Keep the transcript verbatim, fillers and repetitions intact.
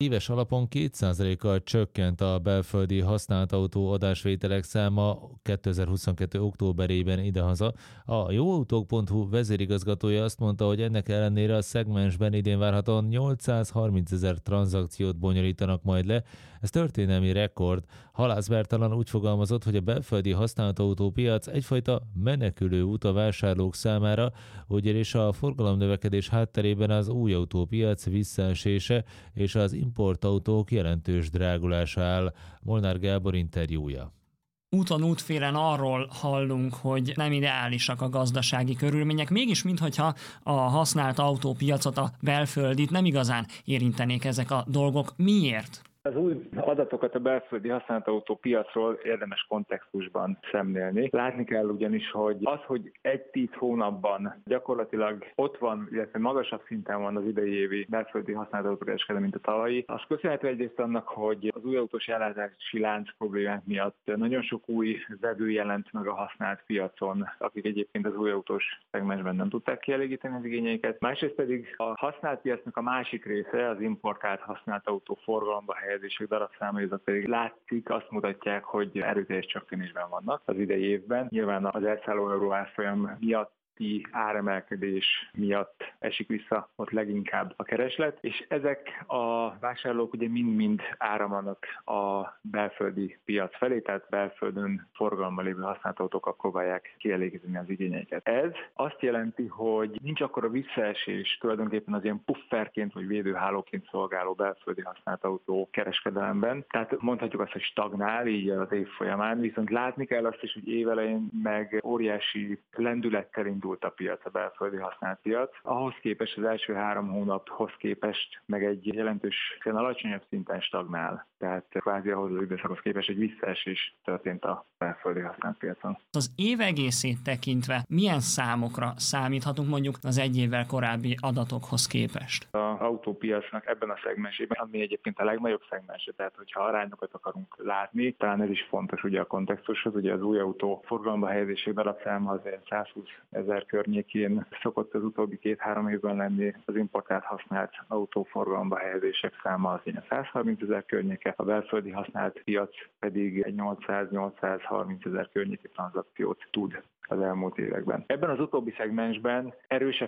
Éves alapon két százalékkal csökkent a belföldi használt autó adásvételek száma kétezer-huszonkettő. októberében idehaza. A jóautók pont hu vezérigazgatója azt mondta, hogy ennek ellenére a szegmensben idén várhatóan nyolcszázharmincezer tranzakciót bonyolítanak majd le. Ez történelmi rekord. Halász Bertalan úgy fogalmazott, hogy a belföldi használt autópiac egyfajta menekülő út a vásárlók számára, ugyanis a forgalomnövekedés hátterében az új autópiac visszaesése és az importautók jelentős drágulása áll. Molnár Gábor interjúja. Úton útfélen arról hallunk, hogy nem ideálisak a gazdasági körülmények, mégis minthogyha a használt autópiacot, a belföldit nem igazán érintenék ezek a dolgok. Miért? Az új adatokat a belföldi használt autó piacról érdemes kontextusban szemlélni. Látni kell ugyanis, hogy az, hogy egy-tíz hónapban gyakorlatilag ott van, illetve magasabb szinten van az idei évi belföldi használt autókereskedelem, mint a tavalyi, az köszönhető egyrészt annak, hogy az új autós ellátási lánc problémák miatt nagyon sok új vevő jelent meg a használt piacon, akik egyébként az új autós szegmensben nem tudták kielégíteni az igényeiket. Másrészt pedig a használt piacnak a másik része, az importált használt autó forgalomba helyezések darabszámai, azok pedig látszik, azt mutatják, hogy erőteljes csökkenésben vannak az idei évben. Nyilván az elszálló euró árfolyam miatt áremelkedés miatt esik vissza ott leginkább a kereslet, és ezek a vásárlók ugye mind-mind áramlanak a belföldi piac felé, tehát belföldön forgalomban lévő használt autókkal próbálják kielégíteni az igényeiket. Ez azt jelenti, hogy nincs akkora visszaesés tulajdonképpen az ilyen pufferként vagy védőhálóként szolgáló belföldi használt autó kereskedelemben, tehát mondhatjuk azt, hogy stagnál így az év folyamán, viszont látni kell azt is, hogy évelején meg óriási lendülettel indult a piac, a belföldi használt piac. Ahhoz képest az első három hónaphoz képest meg egy jelentős, alacsonyabb szinten stagnál. Tehát kvázi ahhoz az időszakhoz képest egy visszaesés történt a belföldi használt piacon. Az év egészét tekintve milyen számokra számíthatunk mondjuk az egy évvel korábbi adatokhoz képest? Az autópiacnak ebben a szegmensében, ami egyébként a legnagyobb szegmens, tehát hogyha arányokat akarunk látni, talán ez is fontos ugye a kontextushoz, ugye az új autó forgalomba helyezések darabszáma azért százhúszezer környékén szokott az utóbbi két-három évben lenni, az importált használt autóforgalomba helyezések száma az ilyen százharmincezer környéke, a belföldi használt piac pedig egy nyolcszáz-nyolcszázharmincezer környéki tranzakciót tud az elmúlt években. Ebben az utóbbi szegmensben erősebb